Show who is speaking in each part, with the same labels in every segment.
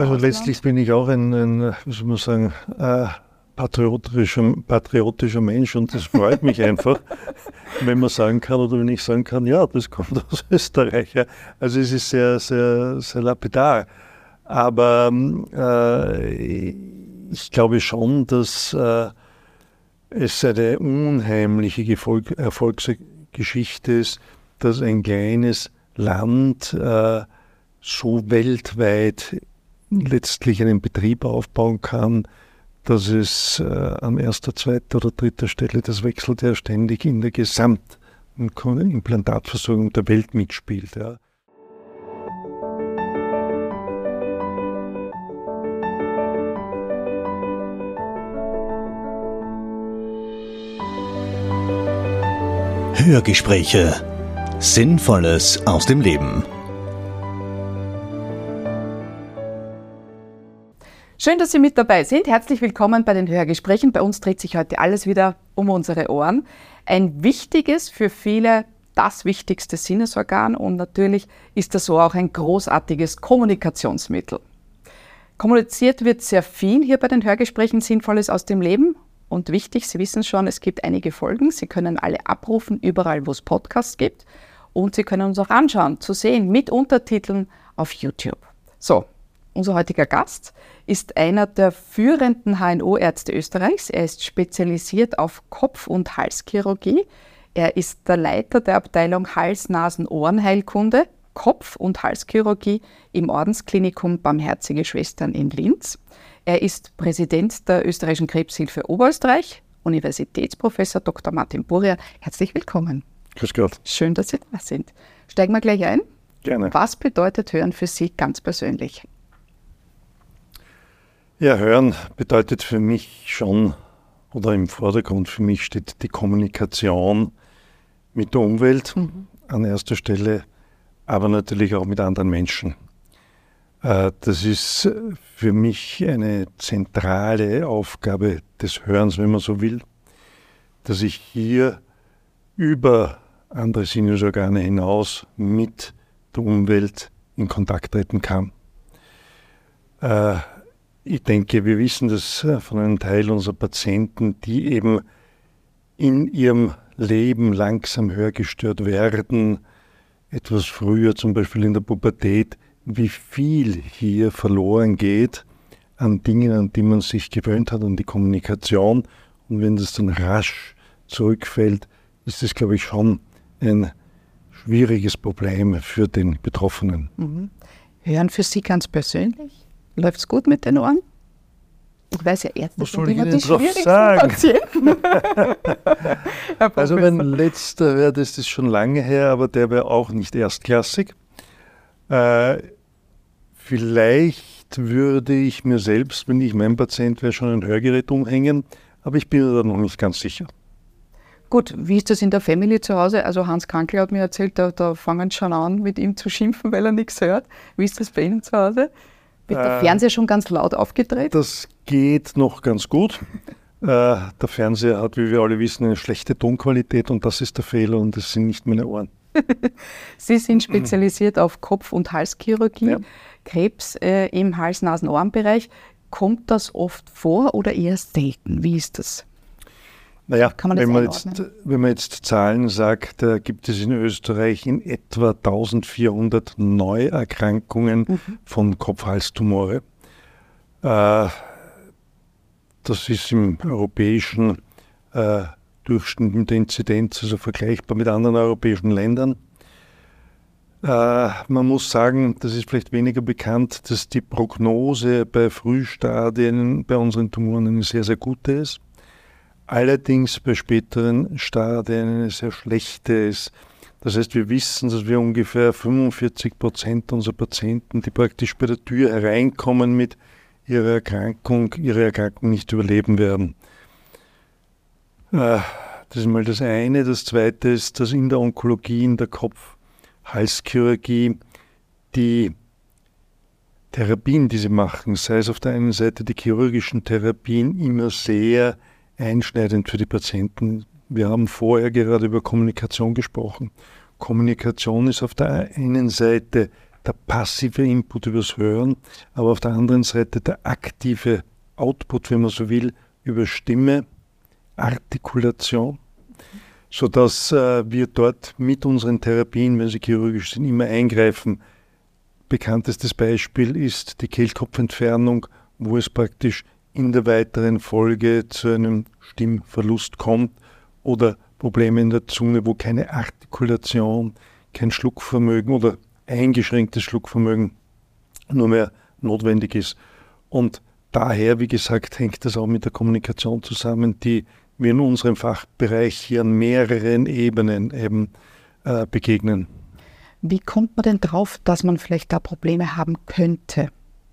Speaker 1: Also
Speaker 2: Ausland?
Speaker 1: letztlich bin ich auch ein wie soll man sagen, patriotischer Mensch und das freut mich einfach, wenn man sagen kann oder wenn ich sagen kann, ja, das kommt aus Österreich. Ja. Also es ist sehr, sehr, sehr lapidar. Aber ich glaube schon, dass es eine unheimliche Erfolgsgeschichte ist, dass ein kleines Land so weltweit letztlich einen Betrieb aufbauen kann, dass es an erster, zweiter oder dritter Stelle, das wechselt ja ständig, in der Gesamtimplantatversorgung der Welt mitspielt. Ja.
Speaker 3: Hörgespräche. Sinnvolles aus dem Leben.
Speaker 2: Schön, dass Sie mit dabei sind. Herzlich willkommen bei den Hörgesprächen. Bei uns dreht sich heute alles wieder um unsere Ohren. Ein wichtiges, für viele das wichtigste Sinnesorgan und natürlich ist das so auch ein großartiges Kommunikationsmittel. Kommuniziert wird sehr viel hier bei den Hörgesprächen Sinnvolles aus dem Leben. Und wichtig, Sie wissen schon, es gibt einige Folgen. Sie können alle abrufen, überall wo es Podcasts gibt. Und Sie können uns auch anschauen, zu sehen, mit Untertiteln auf YouTube. So, unser heutiger Gast ist einer der führenden HNO-Ärzte Österreichs. Er ist spezialisiert auf Kopf- und Halschirurgie. Er ist der Leiter der Abteilung Hals-Nasen-Ohrenheilkunde, Kopf- und Halschirurgie im Ordensklinikum Barmherzige Schwestern in Linz. Er ist Präsident der Österreichischen Krebshilfe Oberösterreich, Universitätsprofessor Dr. Martin Burian. Herzlich willkommen.
Speaker 1: Grüß Gott.
Speaker 2: Schön, dass Sie da sind. Steigen wir gleich ein.
Speaker 1: Gerne.
Speaker 2: Was bedeutet Hören für Sie ganz persönlich?
Speaker 1: Ja, Hören bedeutet für mich schon, oder im Vordergrund für mich steht die Kommunikation mit der Umwelt an erster Stelle, aber natürlich auch mit anderen Menschen. Das ist für mich eine zentrale Aufgabe des Hörens, wenn man so will, dass ich hier über andere Sinnesorgane hinaus mit der Umwelt in Kontakt treten kann. Ich denke, wir wissen das von einem Teil unserer Patienten, die eben in ihrem Leben langsam hörgestört werden, etwas früher, zum Beispiel in der Pubertät, wie viel hier verloren geht an Dingen, an die man sich gewöhnt hat, an die Kommunikation. Und wenn das dann rasch zurückfällt, ist das, glaube ich, schon ein schwieriges Problem für den Betroffenen.
Speaker 2: Hören für Sie ganz persönlich? Läuft es gut mit den Ohren? Ich weiß ja, Ärzte
Speaker 1: Was
Speaker 2: sind
Speaker 1: soll ich
Speaker 2: immer
Speaker 1: Ihnen
Speaker 2: die
Speaker 1: drauf
Speaker 2: schwierigsten
Speaker 1: sagen?
Speaker 2: Patienten. Herr
Speaker 1: Also
Speaker 2: Professor.
Speaker 1: mein letzter Wert ist schon lange her, aber der wäre auch nicht erstklassig. Vielleicht würde ich mir selbst, wenn ich mein Patient wäre, schon ein Hörgerät umhängen, aber ich bin mir da noch nicht ganz sicher.
Speaker 2: Gut, wie ist das in der Family zu Hause? Also Hans Krankl hat mir erzählt, da fangen schon an, mit ihm zu schimpfen, weil er nichts hört. Wie ist das bei Ihnen zu Hause? Wird der Fernseher schon ganz laut aufgedreht?
Speaker 1: Das geht noch ganz gut. Der Fernseher hat, wie wir alle wissen, eine schlechte Tonqualität und das ist der Fehler und das sind nicht meine Ohren.
Speaker 2: Sie sind spezialisiert auf Kopf- und Halschirurgie,
Speaker 1: Ja.
Speaker 2: Krebs im Hals-Nasen-Ohren-Bereich. Kommt das oft vor oder eher selten? Wie ist das?
Speaker 1: Naja,
Speaker 2: Kann man das
Speaker 1: wenn man jetzt Zahlen sagt, gibt es in Österreich in etwa 1400 Neuerkrankungen von Kopf-Hals-Tumore. Das ist im europäischen Durchschnitt mit der Inzidenz, also vergleichbar mit anderen europäischen Ländern. Man muss sagen, das ist vielleicht weniger bekannt, dass die Prognose bei Frühstadien bei unseren Tumoren eine sehr, sehr gute ist. Allerdings bei späteren Stadien eine sehr schlechte ist. Das heißt, wir wissen, dass wir ungefähr 45% unserer Patienten, die praktisch bei der Tür hereinkommen mit ihre Erkrankung nicht überleben werden. Das ist mal das eine. Das zweite ist, dass in der Onkologie, in der Kopf-Halschirurgie die Therapien, die sie machen, sei es auf der einen Seite die chirurgischen Therapien, immer sehr einschneidend für die Patienten. Wir haben vorher gerade über Kommunikation gesprochen. Kommunikation ist auf der einen Seite der passive Input übers Hören, aber auf der anderen Seite der aktive Output, wenn man so will, über Stimme, Artikulation, sodass wir dort mit unseren Therapien, wenn sie chirurgisch sind, immer eingreifen. Bekanntestes Beispiel ist die Kehlkopfentfernung, wo es praktisch in der weiteren Folge zu einem Stimmverlust kommt oder Probleme in der Zunge, wo keine Artikulation, kein Schluckvermögen oder eingeschränktes Schluckvermögen nur mehr notwendig ist. Und daher, wie gesagt, hängt das auch mit der Kommunikation zusammen, die wir in unserem Fachbereich hier an mehreren Ebenen eben begegnen.
Speaker 2: Wie kommt man denn drauf, dass man vielleicht da Probleme haben könnte?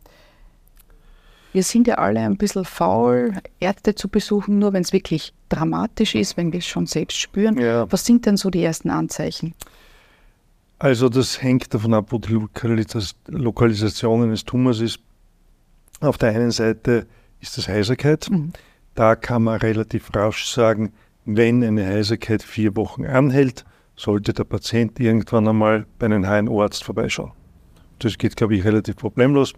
Speaker 2: Wir sind ja alle ein bisschen faul, Ärzte zu besuchen, nur wenn es wirklich dramatisch ist, wenn wir es schon selbst spüren.
Speaker 1: Ja.
Speaker 2: Was sind denn so die ersten Anzeichen?
Speaker 1: Also das hängt davon ab, wo die Lokalisation eines Tumors ist. Auf der einen Seite ist das Heiserkeit. Da kann man relativ rasch sagen, wenn eine Heiserkeit 4 Wochen anhält, sollte der Patient irgendwann einmal bei einem HNO-Arzt vorbeischauen. Das geht, glaube ich, relativ problemlos.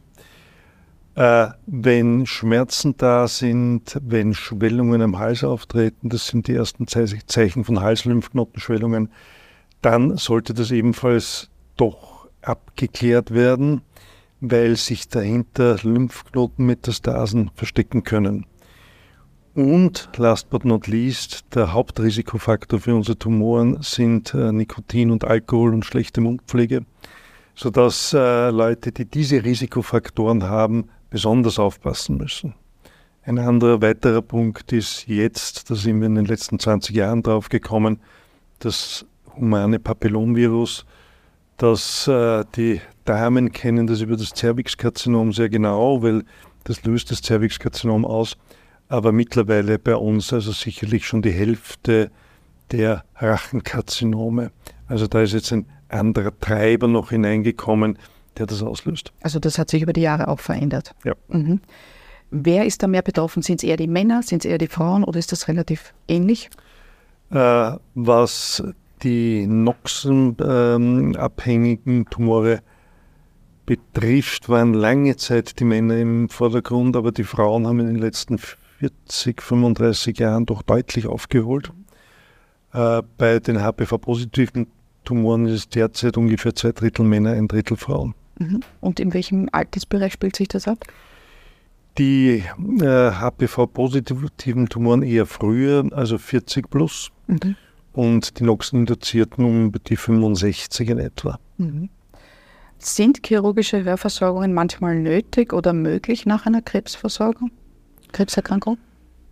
Speaker 1: Wenn Schmerzen da sind, wenn Schwellungen am Hals auftreten, das sind die ersten Zeichen von Halslymphknotenschwellungen, dann sollte das ebenfalls doch abgeklärt werden, weil sich dahinter Lymphknotenmetastasen verstecken können. Und last but not least, der Hauptrisikofaktor für unsere Tumoren sind Nikotin und Alkohol und schlechte Mundpflege, sodass Leute, die diese Risikofaktoren haben, besonders aufpassen müssen. Ein weiterer Punkt ist jetzt, da sind wir in den letzten 20 Jahren drauf gekommen, das humane Papillomvirus, das die Damen kennen das über das Zervixkarzinom sehr genau, weil das löst das Zervixkarzinom aus, aber mittlerweile bei uns also sicherlich schon die Hälfte der Rachenkarzinome. Also da ist jetzt ein anderer Treiber noch hineingekommen, der das auslöst. Also
Speaker 2: das hat sich über die Jahre auch verändert.
Speaker 1: Ja.
Speaker 2: Wer ist da mehr betroffen? Sind es eher die Männer, sind es eher die Frauen oder ist das relativ ähnlich?
Speaker 1: Was die Noxen-abhängigen Tumore betrifft, waren lange Zeit die Männer im Vordergrund, aber die Frauen haben in den letzten 40, 35 Jahren doch deutlich aufgeholt. Bei den HPV-positiven Tumoren ist es derzeit ungefähr 2/3 Männer, 1/3 Frauen.
Speaker 2: Und in welchem Altersbereich spielt sich das ab?
Speaker 1: Die HPV-positiven Tumoren eher früher, also 40 plus. Und die Noxen-induzierten um die 65 in etwa.
Speaker 2: Sind chirurgische Hörversorgungen manchmal nötig oder möglich nach einer Krebserkrankung?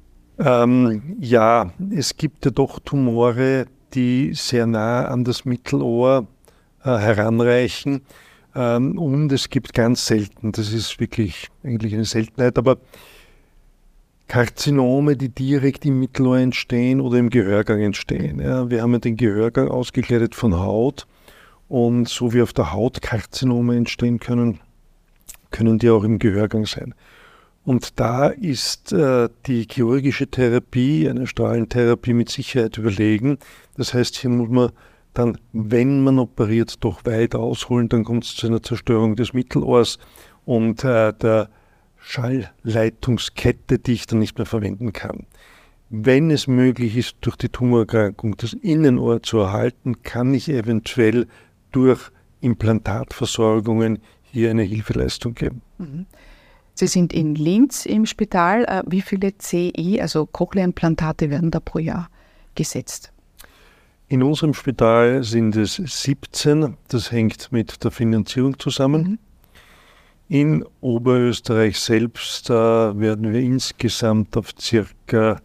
Speaker 1: Ja, es gibt ja doch Tumore, die sehr nah an das Mittelohr heranreichen. Und es gibt ganz selten, das ist wirklich eigentlich eine Seltenheit, aber Karzinome, die direkt im Mittelohr entstehen oder im Gehörgang entstehen. Ja, wir haben ja den Gehörgang ausgekleidet von Haut und so wie auf der Haut Karzinome entstehen können, können die auch im Gehörgang sein. Und da ist die chirurgische Therapie, eine Strahlentherapie mit Sicherheit überlegen. Das heißt, hier muss man dann, wenn man operiert, doch weit ausholen, dann kommt es zu einer Zerstörung des Mittelohrs und der Schallleitungskette, die ich dann nicht mehr verwenden kann. Wenn es möglich ist, durch die Tumorerkrankung das Innenohr zu erhalten, kann ich eventuell durch Implantatversorgungen hier eine Hilfeleistung geben.
Speaker 2: Sie sind in Linz im Spital. Wie viele CI, also Cochlea-Implantate, werden da pro Jahr gesetzt?
Speaker 1: In unserem Spital sind es 17. Das hängt mit der Finanzierung zusammen. In Oberösterreich selbst werden wir insgesamt auf ca.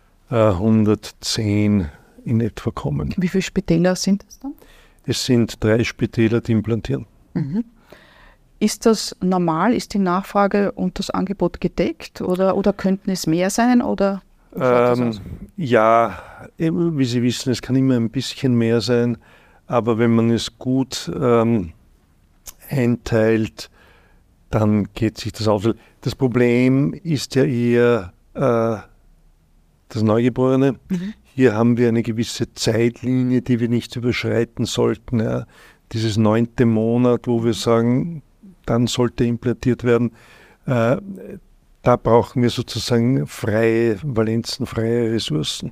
Speaker 1: 110 in etwa kommen.
Speaker 2: Wie viele Spitäler sind es dann?
Speaker 1: Es sind 3 Spitäler, die implantieren.
Speaker 2: Ist das normal? Ist die Nachfrage und das Angebot gedeckt oder könnten es mehr sein? Oder
Speaker 1: ja, wie Sie wissen, es kann immer ein bisschen mehr sein, aber wenn man es gut einteilt, dann geht sich das aus. Das Problem ist ja eher das Neugeborene. Hier haben wir eine gewisse Zeitlinie, die wir nicht überschreiten sollten. Ja. dieses 9. Monat, wo wir sagen, dann sollte implantiert werden, da brauchen wir sozusagen freie Valenzen, freie Ressourcen.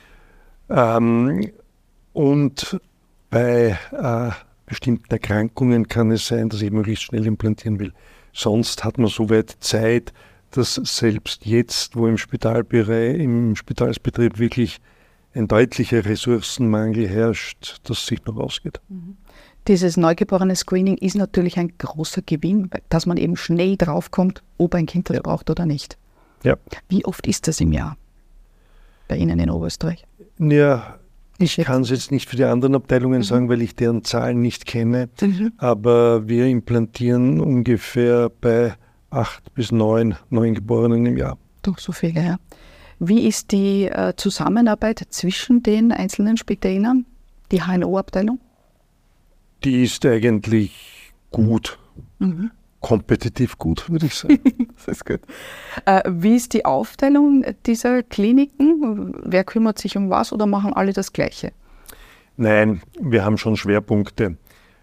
Speaker 1: Und bei bestimmten Erkrankungen kann es sein, dass ich möglichst schnell implantieren will. Sonst hat man so weit Zeit, dass selbst jetzt, wo im Spitalsbetrieb wirklich ein deutlicher Ressourcenmangel herrscht, dass sich noch ausgeht.
Speaker 2: Dieses Neugeborene-Screening ist natürlich ein großer Gewinn, dass man eben schnell draufkommt, ob ein Kind das braucht oder nicht.
Speaker 1: Ja.
Speaker 2: Wie oft ist das im Jahr bei Ihnen in Oberösterreich?
Speaker 1: Ja, ich kann es jetzt nicht für die anderen Abteilungen sagen, weil ich deren Zahlen nicht kenne, aber wir implantieren ungefähr bei 8 bis 9 Neugeborenen im Jahr.
Speaker 2: Doch, so viele, ja. Wie ist die Zusammenarbeit zwischen den einzelnen Spitälern, die HNO-Abteilung?
Speaker 1: Die ist eigentlich gut, kompetitiv gut, würde ich sagen.
Speaker 2: Das ist gut. Wie ist die Aufteilung dieser Kliniken? Wer kümmert sich um was oder machen alle das Gleiche?
Speaker 1: Nein, wir haben schon Schwerpunkte.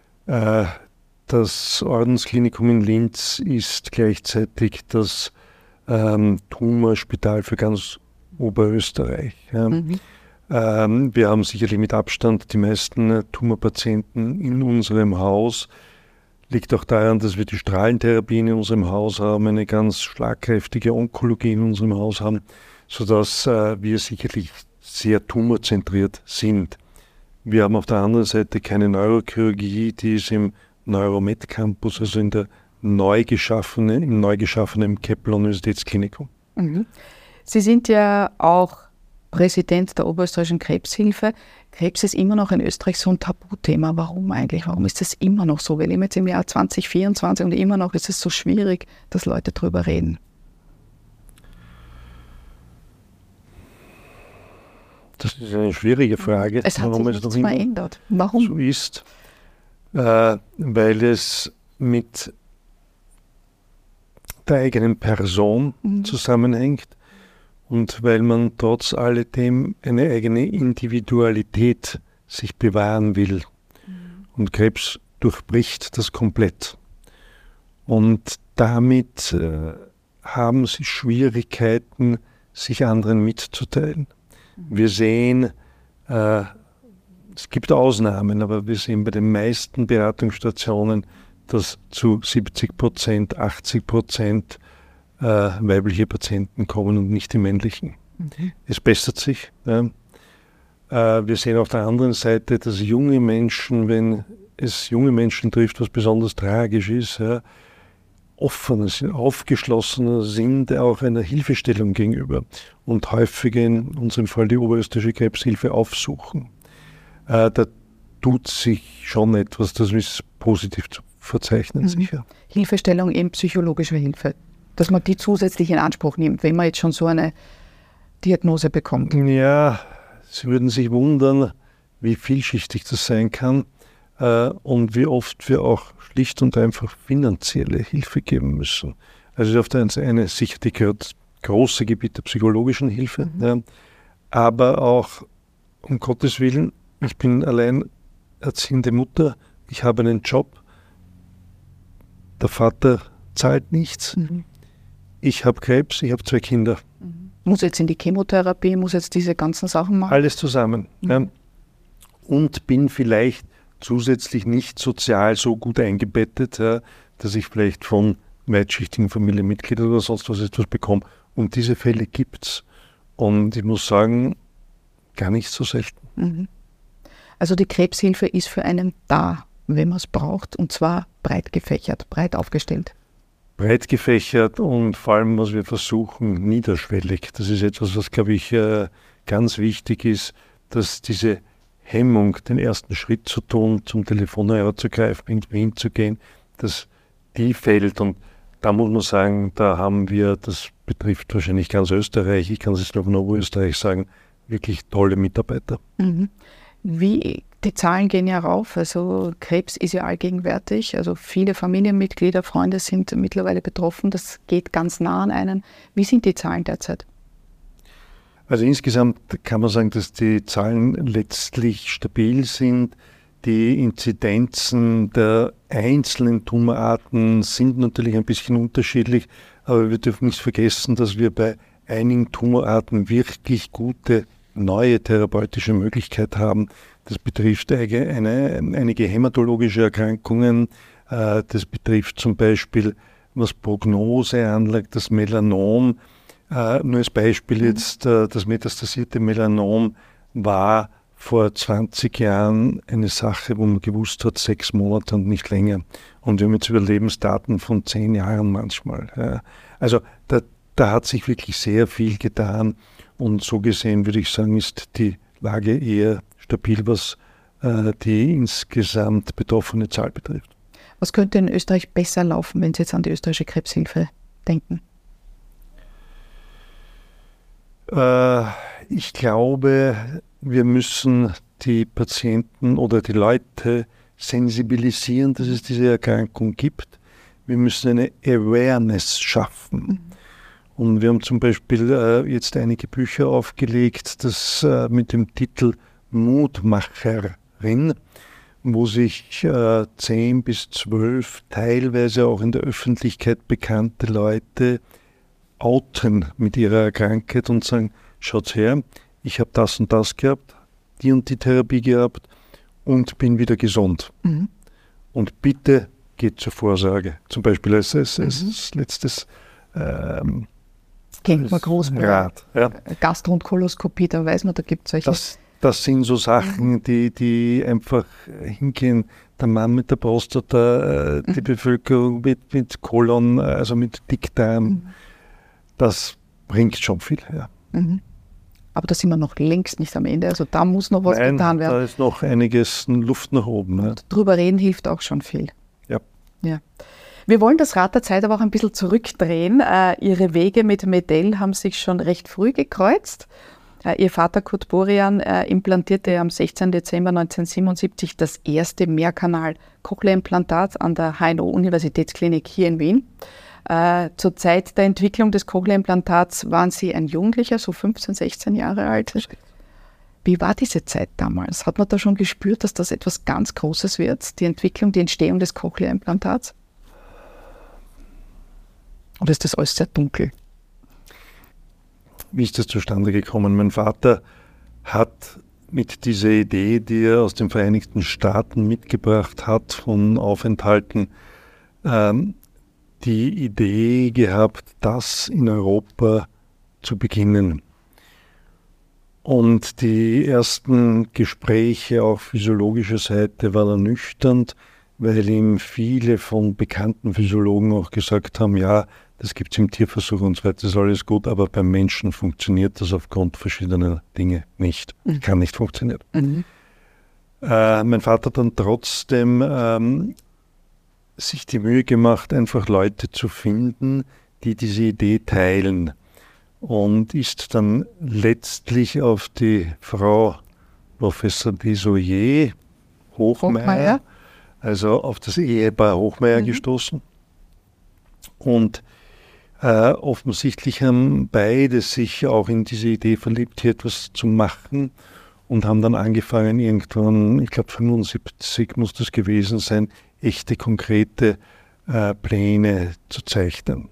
Speaker 1: Das Ordensklinikum in Linz ist gleichzeitig das Tumorspital für ganz Oberösterreich. Ja. Wir haben sicherlich mit Abstand die meisten Tumorpatienten in unserem Haus. Liegt auch daran, dass wir die Strahlentherapie in unserem Haus haben, eine ganz schlagkräftige Onkologie in unserem Haus haben, sodass wir sicherlich sehr tumorzentriert sind. Wir haben auf der anderen Seite keine Neurochirurgie, die ist im Neuromed Campus, also im neu geschaffenen Kepler-Universitätsklinikum.
Speaker 2: Sie sind ja auch Präsident der Oberösterreichischen Krebshilfe. Krebs ist immer noch in Österreich so ein Tabuthema. Warum eigentlich? Warum ist das immer noch so? Wir leben jetzt im Jahr 2024 und immer noch ist es so schwierig, dass Leute darüber reden.
Speaker 1: Das ist eine schwierige Frage.
Speaker 2: Es hat sich nichts verändert. Warum?
Speaker 1: So ist, weil es mit der eigenen Person zusammenhängt und weil man trotz alledem eine eigene Individualität sich bewahren will. Und Krebs durchbricht das komplett. Und damit haben sie Schwierigkeiten, sich anderen mitzuteilen. Wir sehen, es gibt Ausnahmen, aber wir sehen bei den meisten Beratungsstationen, dass zu 70%, 80% weibliche Patienten kommen und nicht die männlichen. Es bessert sich. Ja. Wir sehen auf der anderen Seite, dass junge Menschen, wenn es junge Menschen trifft, was besonders tragisch ist, ja, offener sind, aufgeschlossener sind auch einer Hilfestellung gegenüber und häufiger in unserem Fall die Oberösterreichische Krebshilfe aufsuchen. Da tut sich schon etwas, das ist positiv zu verzeichnen, sicher.
Speaker 2: Hilfestellung, eben psychologische Hilfe, dass man die zusätzlich in Anspruch nimmt, wenn man jetzt schon so eine Diagnose bekommt.
Speaker 1: Ja, Sie würden sich wundern, wie vielschichtig das sein kann und wie oft wir auch schlicht und einfach finanzielle Hilfe geben müssen. Also auf der einen Seite sicher die große Gebiet der psychologischen Hilfe, ja, aber auch, um Gottes Willen, ich bin alleinerziehende Mutter, ich habe einen Job, der Vater zahlt nichts, ich habe Krebs, ich habe 2 Kinder.
Speaker 2: Muss jetzt in die Chemotherapie, muss jetzt diese ganzen Sachen machen?
Speaker 1: Alles zusammen. Ja. Und bin vielleicht zusätzlich nicht sozial so gut eingebettet, ja, dass ich vielleicht von weitschichtigen Familienmitgliedern oder sonst was etwas bekomme. Und diese Fälle gibt es. Und ich muss sagen, gar nicht so selten.
Speaker 2: Also die Krebshilfe ist für einen da, wenn man es braucht, und zwar breit gefächert, breit aufgestellt.
Speaker 1: Breit gefächert und vor allem, was wir versuchen, niederschwellig. Das ist etwas, was, glaube ich, ganz wichtig ist, dass diese Hemmung, den ersten Schritt zu tun, zum Telefonhörer zu greifen, irgendwo hinzugehen, dass die fällt. Und da muss man sagen, da haben wir, das betrifft wahrscheinlich ganz Österreich, ich kann es jetzt nur von Oberösterreich sagen, wirklich tolle Mitarbeiter.
Speaker 2: Die Zahlen gehen ja rauf, also Krebs ist ja allgegenwärtig, also viele Familienmitglieder, Freunde sind mittlerweile betroffen, das geht ganz nah an einen. Wie sind die Zahlen derzeit?
Speaker 1: Also insgesamt kann man sagen, dass die Zahlen letztlich stabil sind. Die Inzidenzen der einzelnen Tumorarten sind natürlich ein bisschen unterschiedlich, aber wir dürfen nicht vergessen, dass wir bei einigen Tumorarten wirklich gute neue therapeutische Möglichkeiten haben. Das betrifft einige hämatologische Erkrankungen, das betrifft zum Beispiel, was Prognose anlangt, das Melanom. Nur als Beispiel jetzt, das metastasierte Melanom war vor 20 Jahren eine Sache, wo man gewusst hat, 6 Monate und nicht länger. Und wir haben jetzt Überlebensdaten von 10 Jahren manchmal. Ja. Also da hat sich wirklich sehr viel getan. Und so gesehen würde ich sagen, ist die Lage eher stabil, was die insgesamt betroffene Zahl betrifft.
Speaker 2: Was könnte in Österreich besser laufen, wenn Sie jetzt an die österreichische Krebshilfe denken?
Speaker 1: Ich glaube, wir müssen die Patienten oder die Leute sensibilisieren, dass es diese Erkrankung gibt. Wir müssen eine Awareness schaffen. Und wir haben zum Beispiel jetzt einige Bücher aufgelegt, das mit dem Titel Mutmacherin, wo sich 10 bis 12 teilweise auch in der Öffentlichkeit bekannte Leute outen mit ihrer Krankheit und sagen, schaut her, ich habe das und das gehabt, die und die Therapie gehabt und bin wieder gesund. Und bitte geht zur Vorsorge. Zum Beispiel als letztes
Speaker 2: kennt man groß
Speaker 1: Rat. Ja.
Speaker 2: Gastro- und Koloskopie, da weiß man, da gibt es solche.
Speaker 1: Das sind so Sachen, die einfach hingehen. Der Mann mit der Prostata, die Bevölkerung mit Kolon, also mit Dickdarm. Das bringt schon viel. Ja.
Speaker 2: Aber da sind wir noch längst nicht am Ende. Also da muss noch was getan werden.
Speaker 1: Da ist noch einiges Luft nach oben. Ja.
Speaker 2: Drüber reden hilft auch schon viel.
Speaker 1: Ja.
Speaker 2: Wir wollen das Rad der Zeit aber auch ein bisschen zurückdrehen. Ihre Wege mit Medel haben sich schon recht früh gekreuzt. Ihr Vater Kurt Burian implantierte am 16. Dezember 1977 das erste Mehrkanal-Cochlea-Implantat an der HNO-Universitätsklinik hier in Wien. Zur Zeit der Entwicklung des Cochlea-Implantats waren Sie ein Jugendlicher, so 15, 16 Jahre alt. Wie war diese Zeit damals? Hat man da schon gespürt, dass das etwas ganz Großes wird, die Entwicklung, die Entstehung des Cochlea-Implantats? Oder ist das alles sehr dunkel?
Speaker 1: Wie ist das zustande gekommen? Mein Vater hat mit dieser Idee, die er aus den Vereinigten Staaten mitgebracht hat, von Aufenthalten, die Idee gehabt, das in Europa zu beginnen. Und die ersten Gespräche auch physiologischer Seite waren ernüchternd, weil ihm viele von bekannten Physiologen auch gesagt haben, ja, das gibt es im Tierversuch und so weiter, das ist alles gut, aber beim Menschen funktioniert das aufgrund verschiedener Dinge nicht. Kann nicht funktionieren. Mein Vater hat dann trotzdem sich die Mühe gemacht, einfach Leute zu finden, die diese Idee teilen. Und ist dann letztlich auf die Frau Professor Desoyer Hochmeier, also auf das Ehepaar Hochmeier gestoßen. Und offensichtlich haben beide sich auch in diese Idee verliebt, hier etwas zu machen und haben dann angefangen, irgendwann, ich glaube 75 muss das gewesen sein, echte, konkrete Pläne zu zeichnen.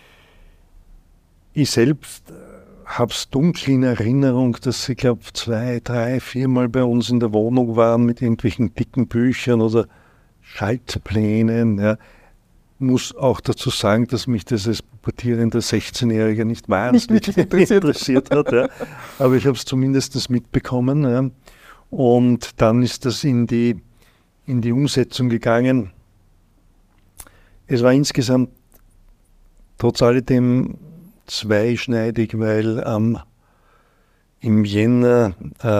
Speaker 1: Ich selbst habe es dunkel in Erinnerung, dass sie, glaube ich, 2, 3, 4 Mal bei uns in der Wohnung waren mit irgendwelchen dicken Büchern oder Schaltplänen. Ja. Muss auch dazu sagen, dass mich das als pubertierender 16-Jähriger nicht wahnsinnig interessiert hat. Ja. Aber ich habe es zumindest mitbekommen. Ja. Und dann ist das in die Umsetzung gegangen. Es war insgesamt trotz alledem zweischneidig, weil im Jänner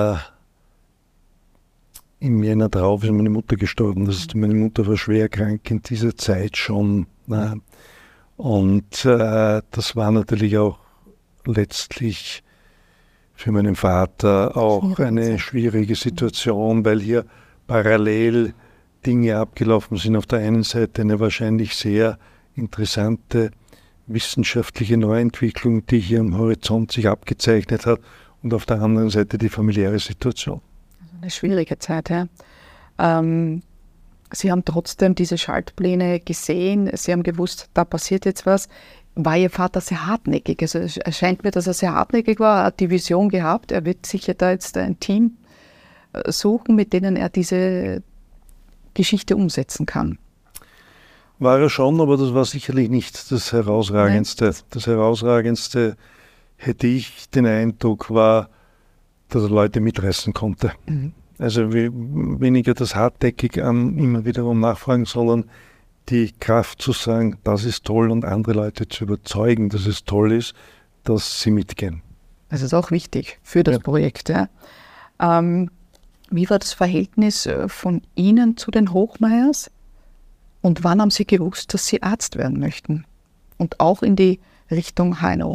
Speaker 1: drauf ist meine Mutter gestorben. Meine Mutter war schwer krank in dieser Zeit schon. Und das war natürlich auch letztlich für meinen Vater auch eine schwierige Situation, weil hier parallel Dinge abgelaufen sind. Auf der einen Seite eine wahrscheinlich sehr interessante wissenschaftliche Neuentwicklung, die hier am Horizont sich abgezeichnet hat, und auf der anderen Seite die familiäre Situation.
Speaker 2: Also eine schwierige Zeit, ja. Sie haben trotzdem diese Schaltpläne gesehen, Sie haben gewusst, da passiert jetzt was. War Ihr Vater sehr hartnäckig? Also es scheint mir, dass er sehr hartnäckig war, er hat die Vision gehabt, er wird sicher da jetzt ein Team suchen, mit denen er diese Geschichte umsetzen kann.
Speaker 1: War er schon, aber das war sicherlich nicht das Herausragendste. Nein. Das Herausragendste, hätte ich den Eindruck, war, dass er Leute mitreißen konnte. Mhm. Also weniger das hartnäckig immer wiederum nachfragen, sondern die Kraft zu sagen, das ist toll und andere Leute zu überzeugen, dass es toll ist, dass sie mitgehen.
Speaker 2: Das ist auch wichtig für das Projekt. Ja. Wie war das Verhältnis von Ihnen zu den Hochmeyers? Und wann haben Sie gewusst, dass Sie Arzt werden möchten? Und auch in die Richtung HNO?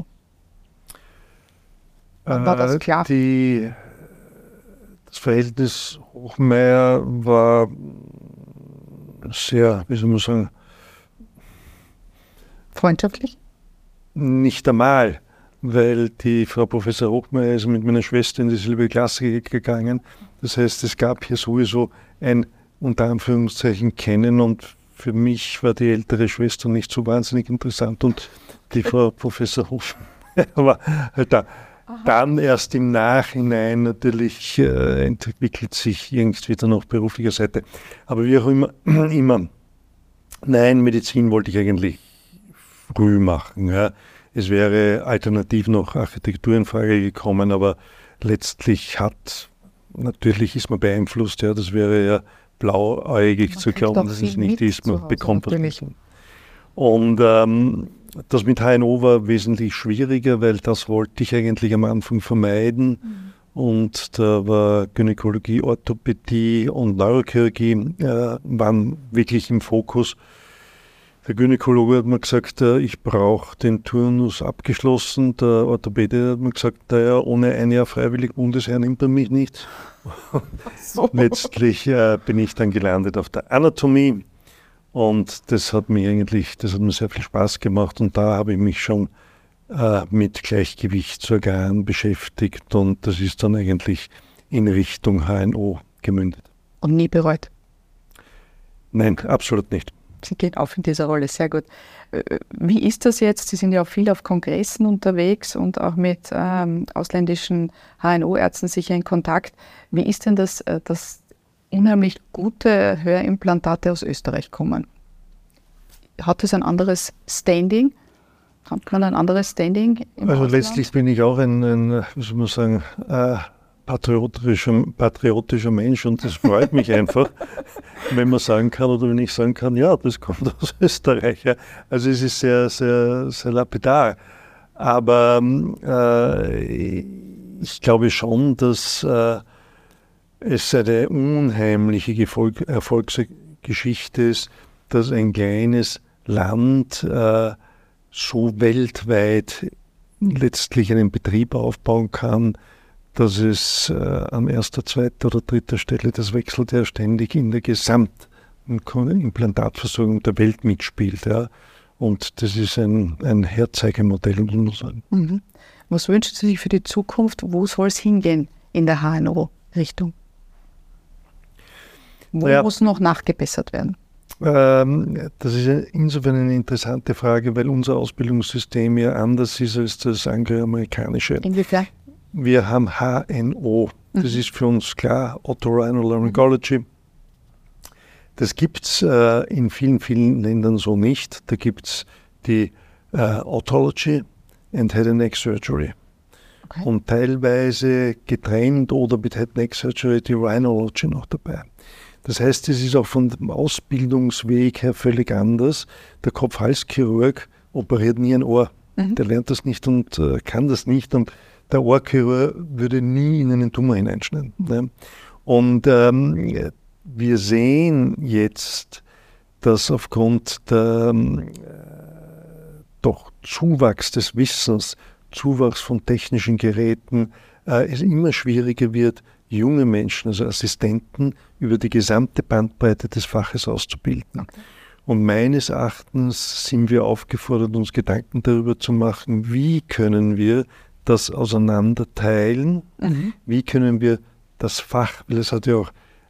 Speaker 2: Wann war das klar?
Speaker 1: Das Verhältnis Hochmeyer war sehr, wie soll man sagen,
Speaker 2: freundschaftlich?
Speaker 1: Nicht einmal, weil die Frau Professor Hochmeyer ist mit meiner Schwester in dieselbe Klasse gegangen. Das heißt, es gab hier sowieso ein, unter Anführungszeichen, Kennen, und für mich war die ältere Schwester nicht so wahnsinnig interessant und die Frau Professor Hochmeyer war halt da. Aha. Dann erst im Nachhinein natürlich entwickelt sich irgendwie dann auf beruflicher Seite. Aber wie auch immer, nein, Medizin wollte ich eigentlich früh machen. Ja. Es wäre alternativ noch Architektur in Frage gekommen, aber letztlich natürlich ist man beeinflusst. Ja, das wäre ja blauäugig zu glauben, dass es nicht ist. Man bekommt was. Und das mit HNO war wesentlich schwieriger, weil das wollte ich eigentlich am Anfang vermeiden. Mhm. Und da war Gynäkologie, Orthopädie und Neurochirurgie waren wirklich im Fokus. Der Gynäkologe hat mir gesagt, ich brauche den Turnus abgeschlossen. Der Orthopäde hat mir gesagt, ohne ein Jahr freiwillig Bundesheer nimmt er mich nicht. So. Letztlich bin ich dann gelandet auf der Anatomie. Und das hat mir sehr viel Spaß gemacht, und da habe ich mich schon mit Gleichgewichtsorganen beschäftigt, und das ist dann eigentlich in Richtung HNO gemündet.
Speaker 2: Und nie bereut?
Speaker 1: Nein, absolut nicht.
Speaker 2: Sie gehen auf in dieser Rolle, sehr gut. Wie ist das jetzt? Sie sind ja auch viel auf Kongressen unterwegs und auch mit ausländischen HNO-Ärzten sicher in Kontakt. Wie ist denn das, dass unheimlich gute Hörimplantate aus Österreich kommen? Hat es ein anderes Standing? Hat man ein anderes Standing im
Speaker 1: Also
Speaker 2: Ausland?
Speaker 1: Letztlich bin ich auch ein wie soll man sagen, patriotischer Mensch, und das freut mich einfach, wenn man sagen kann, oder wenn ich sagen kann, ja, das kommt aus Österreich. Ja. Also es ist sehr, sehr, sehr lapidar. Aber ich glaube schon, dass es eine unheimliche Erfolgsgeschichte ist, dass ein kleines Land so weltweit letztlich einen Betrieb aufbauen kann, dass es an erster, zweiter oder dritter Stelle, das wechselt ja ständig, in der Gesamtimplantatversorgung der Welt mitspielt. Ja. Und das ist ein Herzeigemodell, muss man sagen.
Speaker 2: Mhm. Was wünschen Sie sich für die Zukunft? Wo soll es hingehen in der HNO-Richtung? Wo muss noch nachgebessert werden?
Speaker 1: Das ist insofern eine interessante Frage, weil unser Ausbildungssystem ja anders ist als das angloamerikanische.
Speaker 2: Inwiefern?
Speaker 1: Wir haben HNO, das ist für uns klar, Otorhinolaryngology. Das gibt es in vielen, vielen Ländern so nicht. Da gibt es die Otology and Head and Neck Surgery. Okay. Und teilweise getrennt oder mit Head and Neck Surgery die Rhinology noch dabei. Das heißt, es ist auch von dem Ausbildungsweg her völlig anders. Der Kopf-Hals-Chirurg operiert nie ein Ohr. Der lernt das nicht und kann das nicht. Und der Ohrchirurg würde nie in einen Tumor hineinschneiden. Ne? Und wir sehen jetzt, dass aufgrund der doch Zuwachs des Wissens, Zuwachs von technischen Geräten, es immer schwieriger wird, junge Menschen, also Assistenten, über die gesamte Bandbreite des Faches auszubilden. Okay. Und meines Erachtens sind wir aufgefordert, uns Gedanken darüber zu machen, wie können wir das auseinanderteilen, wie können wir das Fach, weil es hat ja auch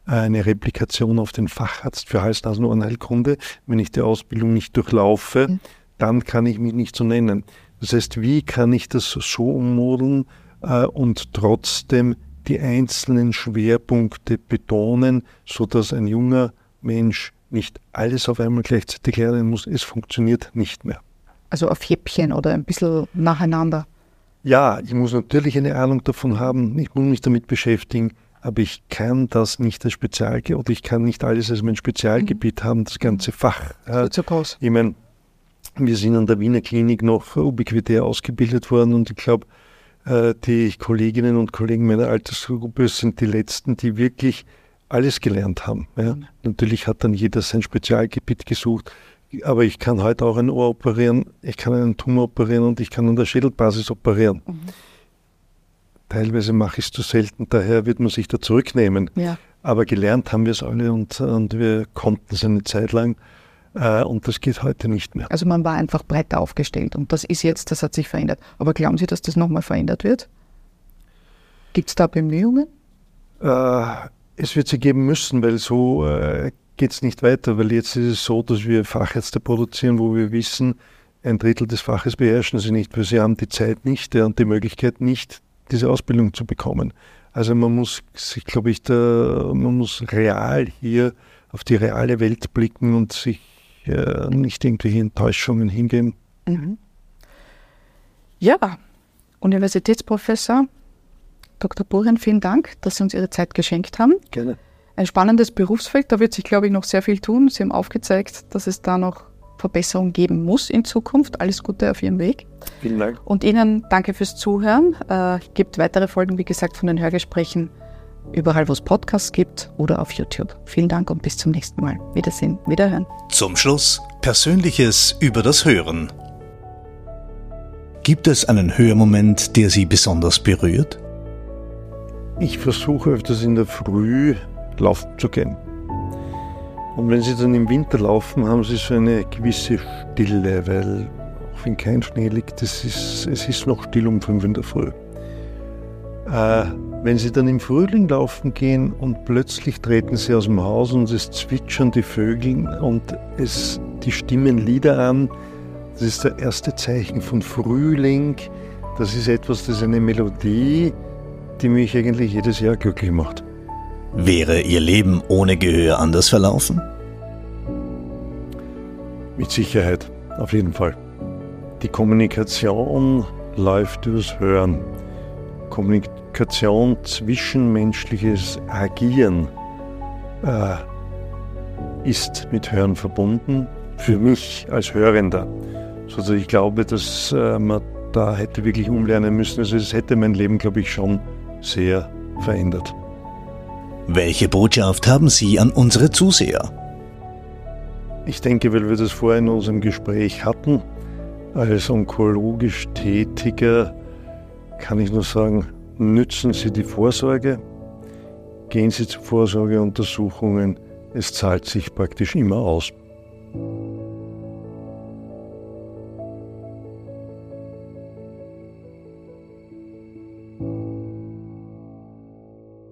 Speaker 1: eine Replikation auf den Facharzt für Hals-Nasen-Ohrenheilkunde. Wenn ich die Ausbildung nicht durchlaufe, dann kann ich mich nicht so nennen. Das heißt, wie kann ich das so ummodeln und trotzdem die einzelnen Schwerpunkte betonen, sodass ein junger Mensch nicht alles auf einmal gleichzeitig lernen muss. Es funktioniert nicht mehr.
Speaker 2: Also auf Häppchen oder ein bisschen nacheinander.
Speaker 1: Ja, ich muss natürlich eine Ahnung davon haben, ich muss mich damit beschäftigen, aber ich kann das nicht als Spezialgebiet, oder ich kann nicht alles als mein Spezialgebiet haben, das ganze Fach.
Speaker 2: Das wird so groß.
Speaker 1: Ich meine, wir sind an der Wiener Klinik noch ubiquitär ausgebildet worden und ich glaube, die Kolleginnen und Kollegen meiner Altersgruppe sind die Letzten, die wirklich alles gelernt haben. Ja. Natürlich hat dann jeder sein Spezialgebiet gesucht, aber ich kann heute auch ein Ohr operieren, ich kann einen Tumor operieren und ich kann an der Schädelbasis operieren. Teilweise mache ich es zu selten, daher wird man sich da zurücknehmen.
Speaker 2: Ja.
Speaker 1: Aber gelernt haben wir es alle und wir konnten es eine Zeit lang und das geht heute nicht mehr.
Speaker 2: Also man war einfach breiter aufgestellt und das hat sich verändert. Aber glauben Sie, dass das nochmal verändert wird? Gibt es da Bemühungen?
Speaker 1: Es wird sie geben müssen, weil so geht es nicht weiter, weil jetzt ist es so, dass wir Fachärzte produzieren, wo wir wissen, 1/3 des Faches beherrschen sie nicht, weil sie haben die Zeit nicht und die Möglichkeit nicht, diese Ausbildung zu bekommen. Also man muss sich, glaube ich, man muss real hier auf die reale Welt blicken und sich nicht irgendwelche Enttäuschungen hingeben.
Speaker 2: Ja, Universitätsprofessor Dr. Burian, vielen Dank, dass Sie uns Ihre Zeit geschenkt haben.
Speaker 1: Gerne.
Speaker 2: Ein spannendes Berufsfeld, da wird sich, glaube ich, noch sehr viel tun. Sie haben aufgezeigt, dass es da noch Verbesserungen geben muss in Zukunft. Alles Gute auf Ihrem Weg.
Speaker 1: Vielen Dank.
Speaker 2: Und Ihnen danke fürs Zuhören. Es gibt weitere Folgen, wie gesagt, von den Hörgesprächen überall, wo es Podcasts gibt oder auf YouTube. Vielen Dank und bis zum nächsten Mal. Wiedersehen, wiederhören.
Speaker 3: Zum Schluss Persönliches über das Hören. Gibt es einen Hörmoment, der Sie besonders berührt?
Speaker 1: Ich versuche öfters in der Früh laufen zu gehen. Und wenn Sie dann im Winter laufen, haben Sie so eine gewisse Stille, weil auch wenn kein Schnee liegt, es ist noch still um 5 in der Früh. Wenn Sie dann im Frühling laufen gehen und plötzlich treten Sie aus dem Haus und es zwitschern die Vögel und die stimmen Lieder an, das ist das erste Zeichen von Frühling. Das ist etwas, das ist eine Melodie, die mich eigentlich jedes Jahr glücklich macht.
Speaker 3: Wäre Ihr Leben ohne Gehör anders verlaufen?
Speaker 1: Mit Sicherheit, auf jeden Fall. Die Kommunikation läuft übers Hören. Kommunikation, zwischenmenschliches Agieren ist mit Hören verbunden, für mich als Hörender. Also ich glaube, dass man da hätte wirklich umlernen müssen. Also es hätte mein Leben, glaube ich, schon sehr verändert.
Speaker 3: Welche Botschaft haben Sie an unsere Zuseher?
Speaker 1: Ich denke, weil wir das vorher in unserem Gespräch hatten, als onkologisch Tätiger kann ich nur sagen, nützen Sie die Vorsorge, gehen Sie zu Vorsorgeuntersuchungen, es zahlt sich praktisch immer aus.